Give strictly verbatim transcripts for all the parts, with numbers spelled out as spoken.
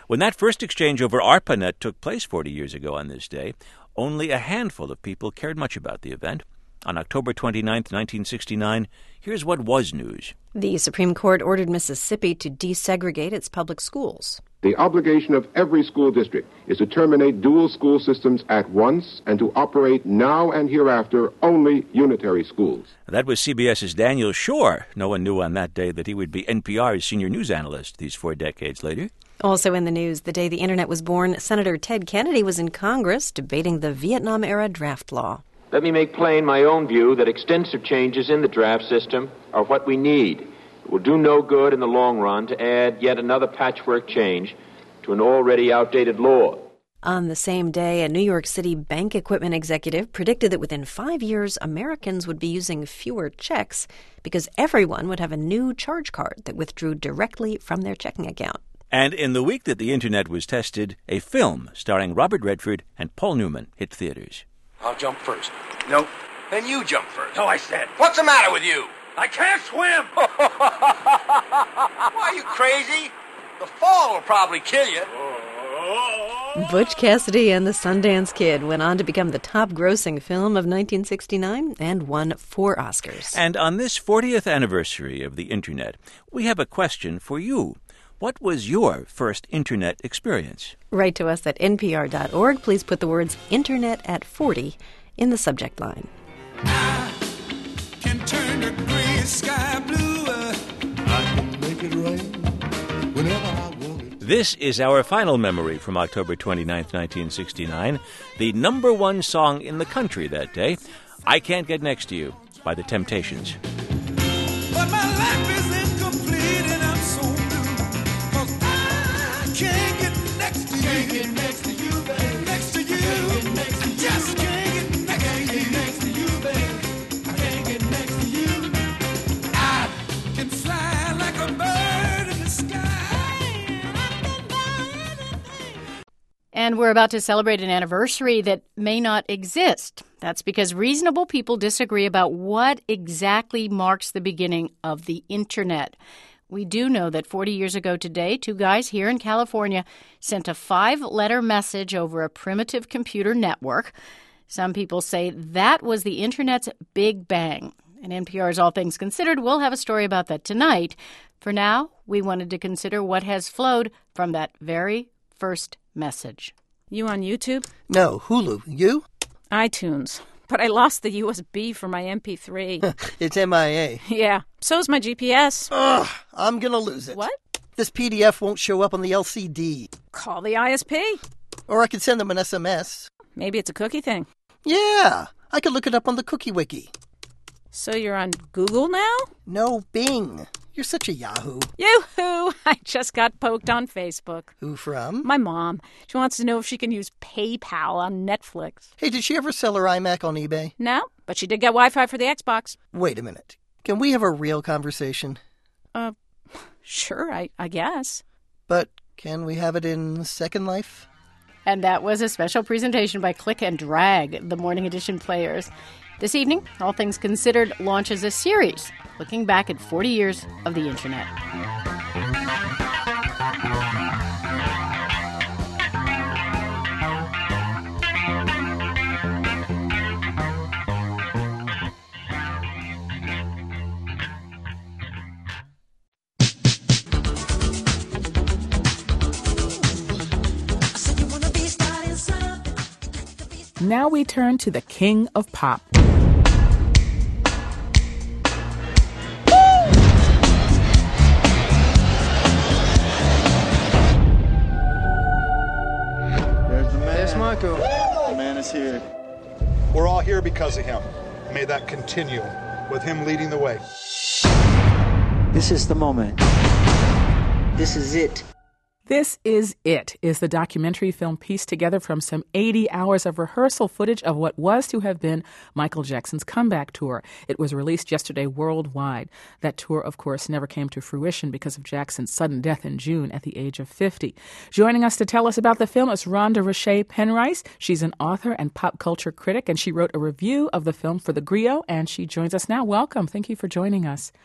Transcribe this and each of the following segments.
When that first exchange over ARPANET took place forty years ago on this day, only a handful of people cared much about the event. On October twenty-ninth, nineteen sixty-nine, here's what was news. The Supreme Court ordered Mississippi to desegregate its public schools. The obligation of every school district is to terminate dual school systems at once and to operate now and hereafter only unitary schools. That was CBS's Daniel Schorr. No one knew on that day that he would be N P R's senior news analyst these four decades later. Also in the news, the day the Internet was born, Senator Ted Kennedy was in Congress debating the Vietnam-era draft law. Let me make plain my own view that extensive changes in the draft system are what we need. It will do no good in the long run to add yet another patchwork change to an already outdated law. On the same day, a New York City bank equipment executive predicted that within five years, Americans would be using fewer checks because everyone would have a new charge card that withdrew directly from their checking account. And in the week that the Internet was tested, a film starring Robert Redford and Paul Newman hit theaters. I'll jump first. Nope. Then you jump first. No, I said. What's the matter with you? I can't swim! Why, are you crazy? The fall will probably kill you. Butch Cassidy and the Sundance Kid went on to become the top-grossing film of nineteen sixty-nine and won four Oscars. And on this fortieth anniversary of the Internet, we have a question for you. What was your first Internet experience? Write to us at N P R dot org. Please put the words Internet at forty in the subject line. I can turn the gray sky blue. I can make it rain whenever I want it. This is our final memory from October twenty-ninth, nineteen sixty-nine. The number one song in the country that day, I Can't Get Next to You by The Temptations. But my life is incomplete and I'm so blue, 'cause I can't get next to you. Can't get next to you, baby. Next to you. Can't get next to you. Just can't get next to you. Get next to you, baby. I can't get next to you. I can fly like a bird in the sky. And we're about to celebrate an anniversary that may not exist. That's because reasonable people disagree about what exactly marks the beginning of the Internet. We do know that forty years ago today, two guys here in California sent a five-letter message over a primitive computer network. Some people say that was the Internet's Big Bang. And N P R's All Things Considered will have a story about that tonight. For now, we wanted to consider what has flowed from that very first message. You on YouTube? No, Hulu. You? iTunes. But I lost the U S B for my M P three. It's M I A. Yeah, so's my G P S. Ugh, I'm gonna lose it. What? This P D F won't show up on the L C D. Call the I S P. Or I could send them an S M S. Maybe it's a cookie thing. Yeah, I could look it up on the Cookie Wiki. So you're on Google now? No, Bing. You're such a yahoo. Yoo-hoo! I just got poked on Facebook. Who from? My mom. She wants to know if she can use PayPal on Netflix. Hey, did she ever sell her iMac on eBay? No, but she did get Wi-Fi for the Xbox. Wait a minute. Can we have a real conversation? Uh, sure, I, I guess. But can we have it in Second Life? And that was a special presentation by Click and Drag, the Morning Edition players. This evening, All Things Considered launches a series looking back at forty years of the Internet. Now we turn to the king of pop. Michael. The man is here. We're all here because of him. May that continue with him leading the way. This is the moment. This is it. This Is It is the documentary film pieced together from some eighty hours of rehearsal footage of what was to have been Michael Jackson's comeback tour. It was released yesterday worldwide. That tour, of course, never came to fruition because of Jackson's sudden death in June at the age of fifty. Joining us to tell us about the film is Rhonda Roche Penrice. She's an author and pop culture critic, and she wrote a review of the film for The Griot, and she joins us now. Welcome. Thank you for joining us.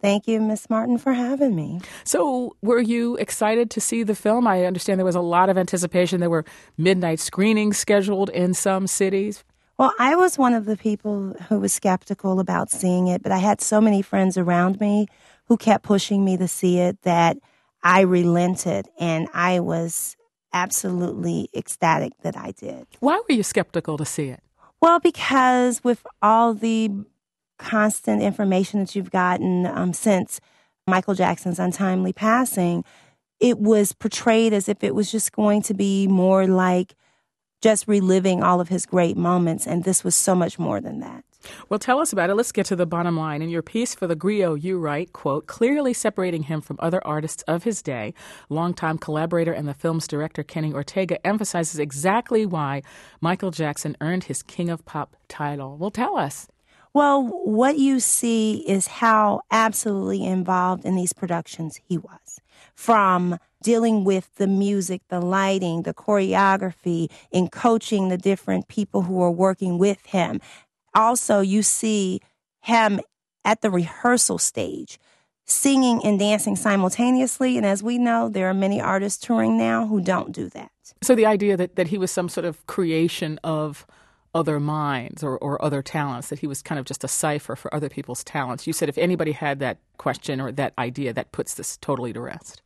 Thank you, Miss Martin, for having me. So were you excited to see the film? I understand there was a lot of anticipation. There were midnight screenings scheduled in some cities. Well, I was one of the people who was skeptical about seeing it, but I had so many friends around me who kept pushing me to see it that I relented, and I was absolutely ecstatic that I did. Why were you skeptical to see it? Well, because with all the constant information that you've gotten um, since Michael Jackson's untimely passing, it was portrayed as if it was just going to be more like just reliving all of his great moments, and this was so much more than that. Well, tell us about it. Let's get to the bottom line. In your piece for the Griot, you write, quote, clearly separating him from other artists of his day, longtime collaborator and the film's director Kenny Ortega emphasizes exactly why Michael Jackson earned his King of Pop title. Well, tell us. Well, what you see is how absolutely involved in these productions he was. From dealing with the music, the lighting, the choreography, in coaching the different people who are working with him. Also, you see him at the rehearsal stage, singing and dancing simultaneously. And as we know, there are many artists touring now who don't do that. So the idea that, that he was some sort of creation of other minds or, or other talents, that he was kind of just a cipher for other people's talents. You said if anybody had that question or that idea, that puts this totally to rest.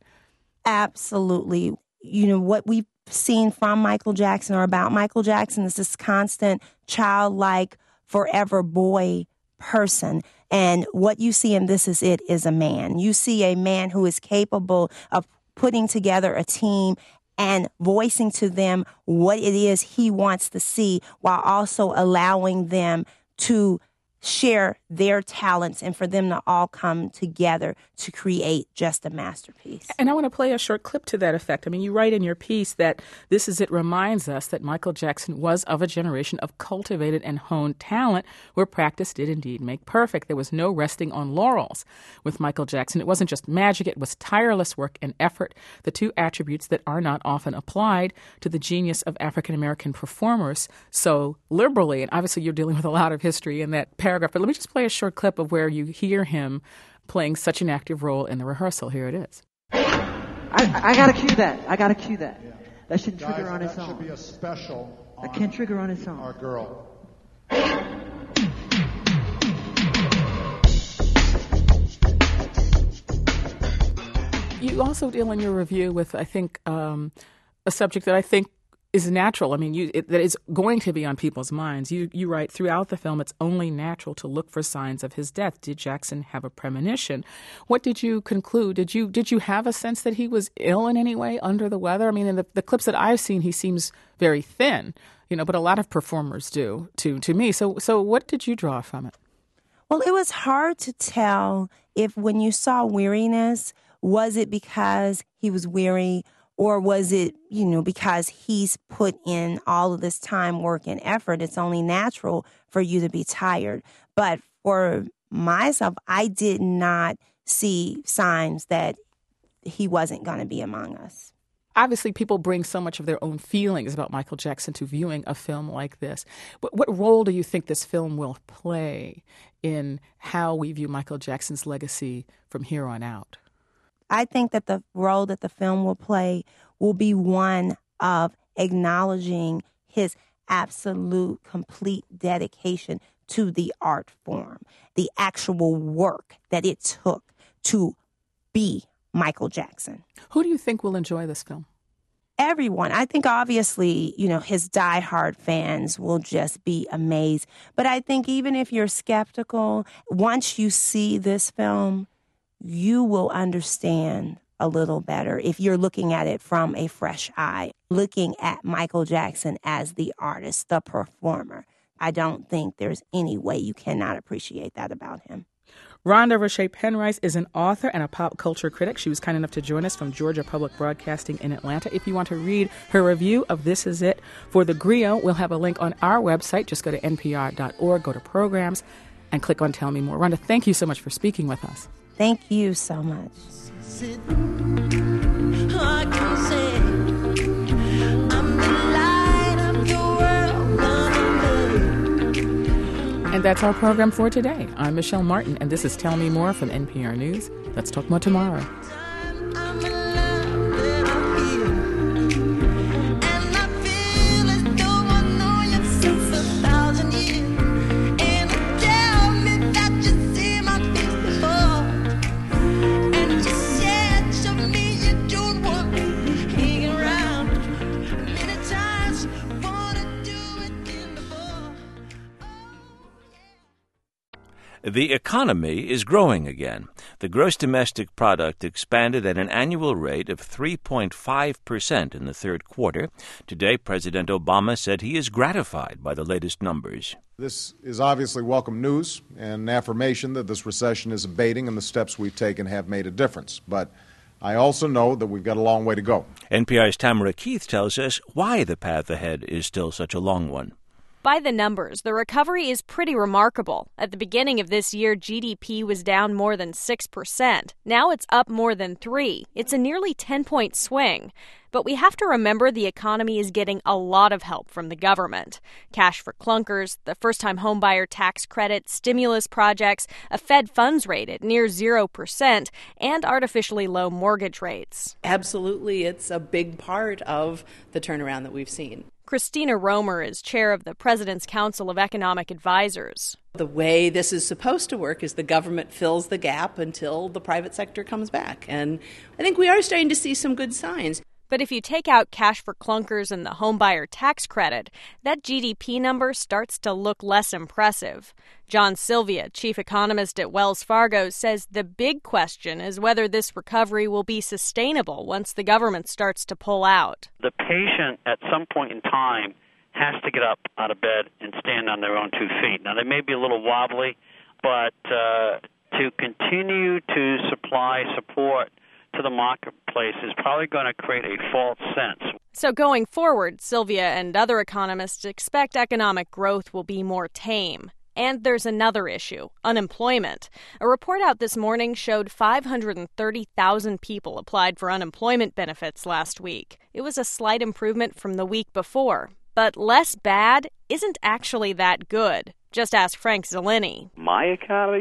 Absolutely. You know, what we've seen from Michael Jackson or about Michael Jackson is this constant childlike, forever boy person. And what you see in This Is It is a man. You see a man who is capable of putting together a team and voicing to them what it is he wants to see while also allowing them to share their talents and for them to all come together to create just a masterpiece. And I want to play a short clip to that effect. I mean, you write in your piece that This Is It reminds us that Michael Jackson was of a generation of cultivated and honed talent where practice did indeed make perfect. There was no resting on laurels with Michael Jackson. It wasn't just magic, it was tireless work and effort, the two attributes that are not often applied to the genius of African-American performers so liberally. And obviously you're dealing with a lot of history in that paragraph. But let me just play a short clip of where you hear him playing such an active role in the rehearsal. Here it is. I, I gotta cue that. I gotta cue that. Yeah. That should Guys, trigger on its that own. should be a special That can trigger on its own. Our girl. You also deal in your review with, I think, um, a subject that I think is natural. I mean, you, it, that is going to be on people's minds. You you write, throughout the film, it's only natural to look for signs of his death. Did Jackson have a premonition? What did you conclude? Did you did you have a sense that he was ill in any way, under the weather? I mean, in the, the clips that I've seen, he seems very thin, you know, but a lot of performers do, to, to me. So, so what did you draw from it? Well, it was hard to tell if when you saw weariness, was it because he was weary, or was it, you know, because he's put in all of this time, work, and effort? It's only natural for you to be tired. But for myself, I did not see signs that he wasn't going to be among us. Obviously, people bring so much of their own feelings about Michael Jackson to viewing a film like this. What, what role do you think this film will play in how we view Michael Jackson's legacy from here on out? I think that the role that the film will play will be one of acknowledging his absolute, complete dedication to the art form, the actual work that it took to be Michael Jackson. Who do you think will enjoy this film? Everyone. I think obviously, you know, his diehard fans will just be amazed. But I think even if you're skeptical, once you see this film, you will understand a little better if you're looking at it from a fresh eye, looking at Michael Jackson as the artist, the performer. I don't think there's any way you cannot appreciate that about him. Rhonda Roche Penrice is an author and a pop culture critic. She was kind enough to join us from Georgia Public Broadcasting in Atlanta. If you want to read her review of This Is It for the Griot, we'll have a link on our website. Just go to N P R dot org, go to programs, and click on Tell Me More. Rhonda, thank you so much for speaking with us. Thank you so much. And that's our program for today. I'm Michelle Martin, and this is Tell Me More from N P R News. Let's talk more tomorrow. The economy is growing again. The gross domestic product expanded at an annual rate of three point five percent in the third quarter. Today, President Obama said he is gratified by the latest numbers. This is obviously welcome news and an affirmation that this recession is abating and the steps we've taken have made a difference. But I also know that we've got a long way to go. N P R's Tamara Keith tells us why the path ahead is still such a long one. By the numbers, the recovery is pretty remarkable. At the beginning of this year, G D P was down more than six percent. Now it's up more than three. It's a nearly ten-point swing. But we have to remember the economy is getting a lot of help from the government. Cash for clunkers, the first-time homebuyer tax credit, stimulus projects, a Fed funds rate at near zero percent, and artificially low mortgage rates. Absolutely, it's a big part of the turnaround that we've seen. Christina Romer is chair of the President's Council of Economic Advisors. The way this is supposed to work is the government fills the gap until the private sector comes back. And I think we are starting to see some good signs. But if you take out cash for clunkers and the homebuyer tax credit, that G D P number starts to look less impressive. John Sylvia, chief economist at Wells Fargo, says the big question is whether this recovery will be sustainable once the government starts to pull out. The patient at some point in time has to get up out of bed and stand on their own two feet. Now, they may be a little wobbly, but uh, to continue to supply support to the marketplace is probably going to create a false sense. So going forward, Sylvia and other economists expect economic growth will be more tame. And there's another issue, unemployment. A report out this morning showed five hundred thirty thousand people applied for unemployment benefits last week. It was a slight improvement from the week before. But less bad isn't actually that good. Just ask Frank Zeleny. My economy?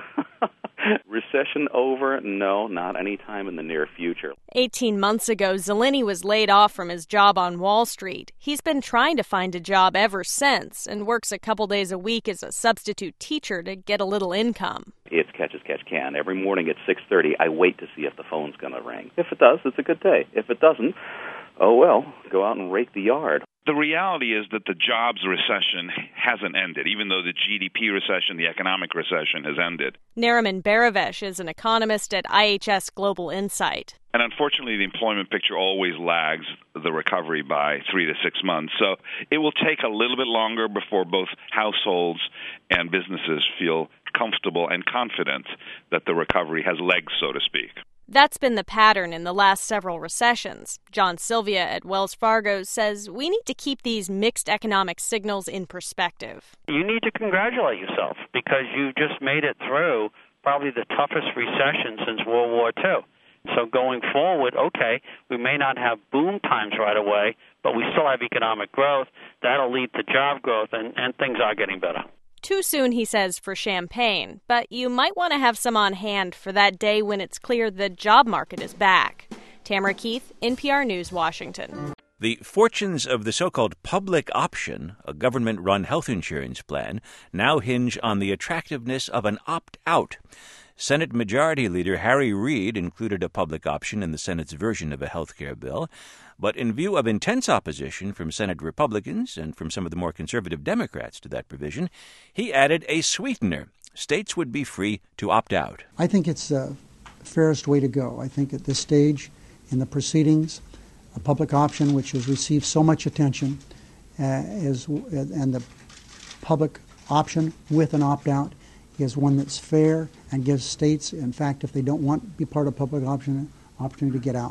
Recession over? No, not anytime in the near future. Eighteen months ago, Zeleny was laid off from his job on Wall Street. He's been trying to find a job ever since and works a couple days a week as a substitute teacher to get a little income. It's catch as catch can. Every morning at six thirty, I wait to see if the phone's going to ring. If it does, it's a good day. If it doesn't, oh well, go out and rake the yard. The reality is that the jobs recession hasn't ended, even though the G D P recession, the economic recession, has ended. Nariman Baravesh is an economist at I H S Global Insight. And unfortunately, the employment picture always lags the recovery by three to six months. So it will take a little bit longer before both households and businesses feel comfortable and confident that the recovery has legs, so to speak. That's been the pattern in the last several recessions. John Sylvia at Wells Fargo says we need to keep these mixed economic signals in perspective. You need to congratulate yourself because you just made it through probably the toughest recession since World War Two. So going forward, okay, we may not have boom times right away, but we still have economic growth. That'll lead to job growth, and, and things are getting better. Too soon, he says, for champagne, but you might want to have some on hand for that day when it's clear the job market is back. Tamara Keith, N P R News, Washington. The fortunes of the so-called public option, a government-run health insurance plan, now hinge on the attractiveness of an opt-out. Senate Majority Leader Harry Reid included a public option in the Senate's version of a health care bill. But in view of intense opposition from Senate Republicans and from some of the more conservative Democrats to that provision, he added a sweetener. States would be free to opt out. I think it's the fairest way to go. I think at this stage in the proceedings, a public option which has received so much attention uh, is, and the public option with an opt-out is one that's fair and gives states, in fact, if they don't want to be part of public option, opportunity to get out.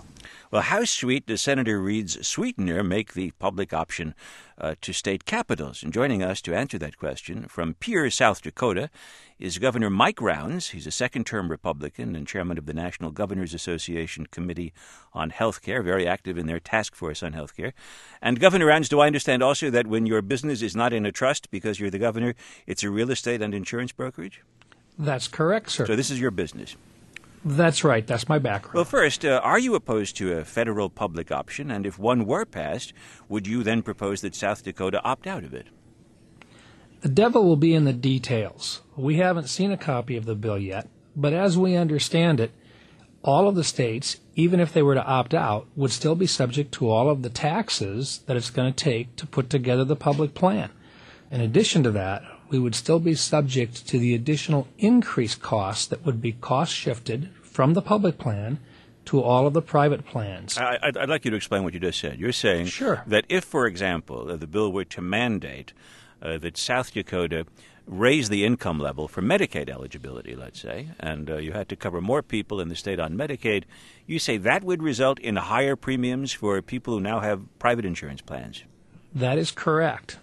Well, how sweet does Senator Reed's sweetener make the public option uh, to state capitals? And joining us to answer that question from Pierre, South Dakota, is Governor Mike Rounds. He's a second-term Republican and chairman of the National Governors Association Committee on Health Care, very active in their task force on health care. And Governor Rounds, do I understand also that when your business is not in a trust because you're the governor, it's a real estate and insurance brokerage? That's correct, sir. So this is your business. That's right. That's my background. Well, first, uh, are you opposed to a federal public option? And if one were passed, would you then propose that South Dakota opt out of it? The devil will be in the details. We haven't seen a copy of the bill yet, but as we understand it, all of the states, even if they were to opt out, would still be subject to all of the taxes that it's going to take to put together the public plan. In addition to that, we would still be subject to the additional increased costs that would be cost-shifted from the public plan to all of the private plans. I, I'd, I'd like you to explain what you just said. You're saying sure. that if, for example, uh, the bill were to mandate uh, that South Dakota raise the income level for Medicaid eligibility, let's say, and uh, you had to cover more people in the state on Medicaid, you say that would result in higher premiums for people who now have private insurance plans. That is correct.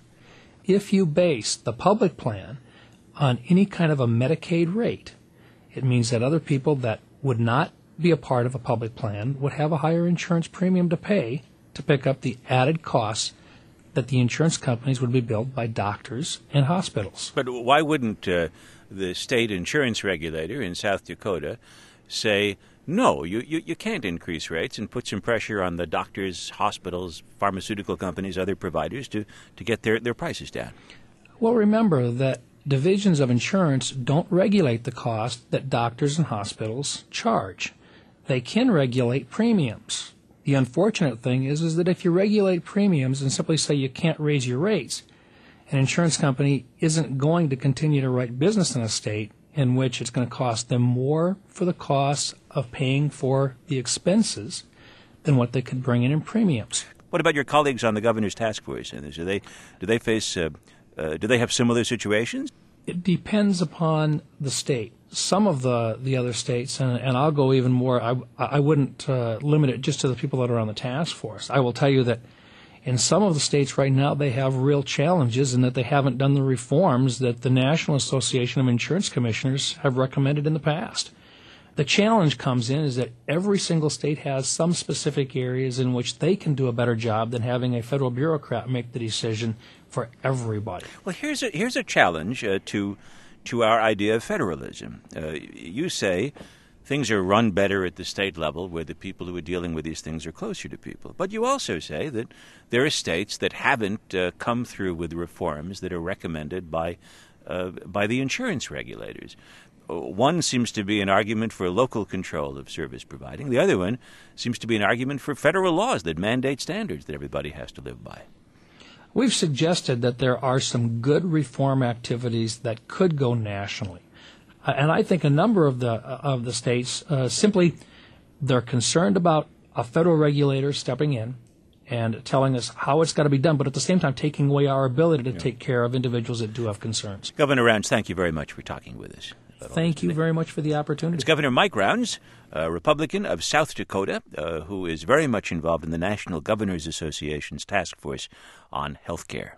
If you base the public plan on any kind of a Medicaid rate, it means that other people that would not be a part of a public plan would have a higher insurance premium to pay to pick up the added costs that the insurance companies would be billed by doctors and hospitals. But why wouldn't uh, the state insurance regulator in South Dakota say, no, you, you, you can't increase rates and put some pressure on the doctors, hospitals, pharmaceutical companies, other providers to, to get their, their prices down? Well, remember that divisions of insurance don't regulate the cost that doctors and hospitals charge. They can regulate premiums. The unfortunate thing is, is that if you regulate premiums and simply say you can't raise your rates, an insurance company isn't going to continue to write business in a state in which it's going to cost them more for the costs of paying for the expenses than what they could bring in in premiums. What about your colleagues on the governor's task force? Do they do they face uh, uh, do they have similar situations? It depends upon the state. Some of the, the other states, and, and I'll go even more, I, I wouldn't uh, limit it just to the people that are on the task force. I will tell you that in some of the states right now, they have real challenges in that they haven't done the reforms that the National Association of Insurance Commissioners have recommended in the past. The challenge comes in is that every single state has some specific areas in which they can do a better job than having a federal bureaucrat make the decision for everybody. Well, here's a, here's a challenge uh, to to our idea of federalism. Uh, you say things are run better at the state level where the people who are dealing with these things are closer to people. But you also say that there are states that haven't uh, come through with reforms that are recommended by uh, by the insurance regulators. One seems to be an argument for local control of service providing. The other one seems to be an argument for federal laws that mandate standards that everybody has to live by. We've suggested that there are some good reform activities that could go nationally. And I think a number of the of the states uh, simply they're concerned about a federal regulator stepping in and telling us how it's got to be done, but at the same time taking away our ability to yeah. take care of individuals that do have concerns. Governor Rounds, thank you very much for talking with us. Thank you very much for the opportunity. It's Governor Mike Rounds, a Republican of South Dakota, uh, who is very much involved in the National Governors Association's task force on health care.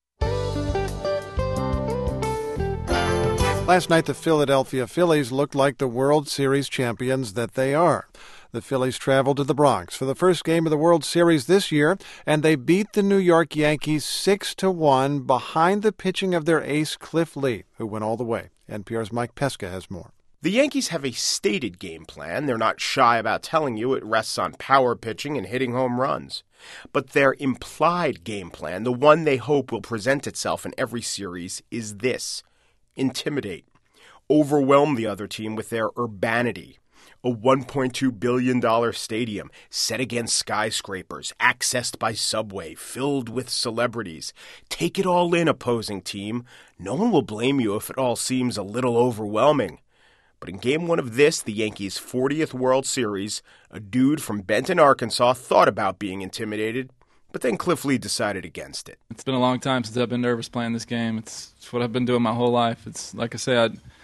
Last night, the Philadelphia Phillies looked like the World Series champions that they are. The Phillies traveled to the Bronx for the first game of the World Series this year, and they beat the New York Yankees six to one behind the pitching of their ace Cliff Lee, who went all the way. N P R's Mike Pesca has more. The Yankees have a stated game plan. They're not shy about telling you it rests on power pitching and hitting home runs. But their implied game plan, the one they hope will present itself in every series, is this: intimidate, overwhelm the other team with their urbanity. A one point two billion dollars stadium set against skyscrapers, accessed by subway, filled with celebrities. Take it all in, opposing team. No one will blame you if it all seems a little overwhelming. But in game one of this, the Yankees' fortieth World Series, a dude from Benton, Arkansas, thought about being intimidated, but then Cliff Lee decided against it. It's been a long time since I've been nervous playing this game. It's, it's what I've been doing my whole life. It's like I said,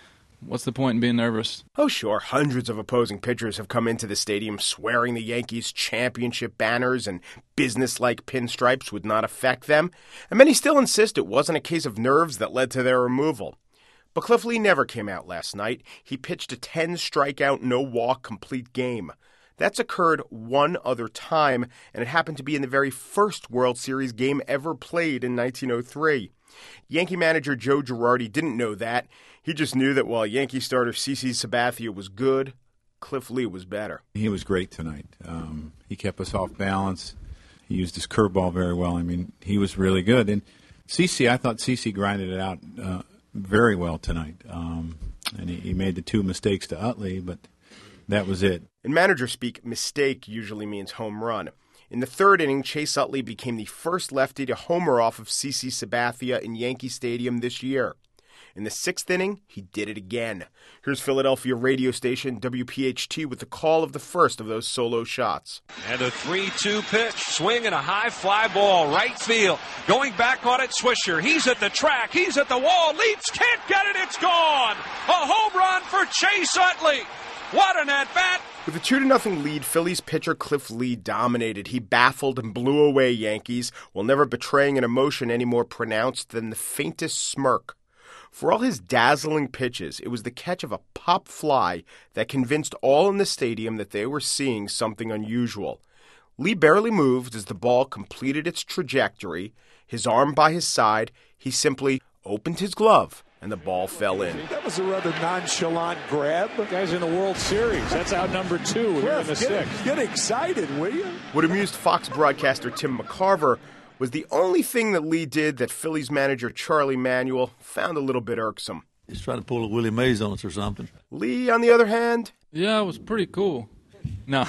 What's the point in being nervous? Oh, sure. Hundreds of opposing pitchers have come into the stadium swearing the Yankees' championship banners and business-like pinstripes would not affect them, and many still insist it wasn't a case of nerves that led to their removal. But Cliff Lee never came out last night. He pitched a ten-strikeout, no-walk complete game. That's occurred one other time, and it happened to be in the very first World Series game ever played in nineteen oh three. Yankee manager Joe Girardi didn't know that. He just knew that while Yankee starter CeCe Sabathia was good, Cliff Lee was better. He was great tonight. Um, he kept us off balance. He used his curveball very well. I mean, he was really good. And CeCe, I thought CeCe grinded it out uh, very well tonight. Um, and he, he made the two mistakes to Utley, but that was it. In manager speak, mistake usually means home run. In the third inning, Chase Utley became the first lefty to homer off of CeCe Sabathia in Yankee Stadium this year. In the sixth inning, he did it again. Here's Philadelphia radio station W P H T with the call of the first of those solo shots. And a three two pitch, swing and a high fly ball, right field. Going back on it, Swisher. He's at the track, he's at the wall, leaps, can't get it, it's gone! A home run for Chase Utley! What an at-bat! With a two to nothing lead, Phillies pitcher Cliff Lee dominated. He baffled and blew away Yankees, while never betraying an emotion any more pronounced than the faintest smirk. For all his dazzling pitches, it was the catch of a pop fly that convinced all in the stadium that they were seeing something unusual. Lee barely moved as the ball completed its trajectory. His arm by his side, he simply opened his glove, and the ball fell in. That was a rather nonchalant grab. Guys in the World Series. That's out number two here in the sixth. Get excited, will you? What amused Fox broadcaster Tim McCarver was the only thing that Lee did that Phillies manager Charlie Manuel found a little bit irksome. He's trying to pull a Willie Mays on us or something. Lee, on the other hand... Yeah, it was pretty cool. No,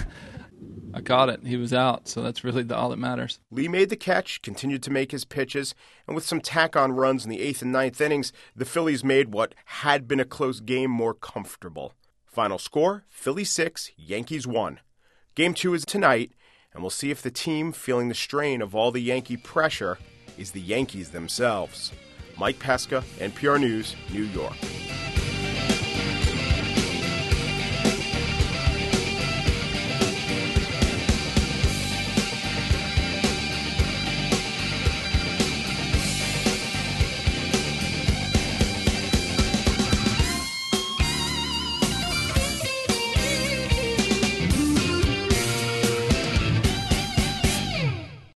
I caught it. He was out, so that's really the, all that matters. Lee made the catch, continued to make his pitches, and with some tack-on runs in the eighth and ninth innings, the Phillies made what had been a close game more comfortable. Final score, Phillies six, Yankees one. Game two is tonight, and we'll see if the team, feeling the strain of all the Yankee pressure, is the Yankees themselves. Mike Pesca, N P R News, New York.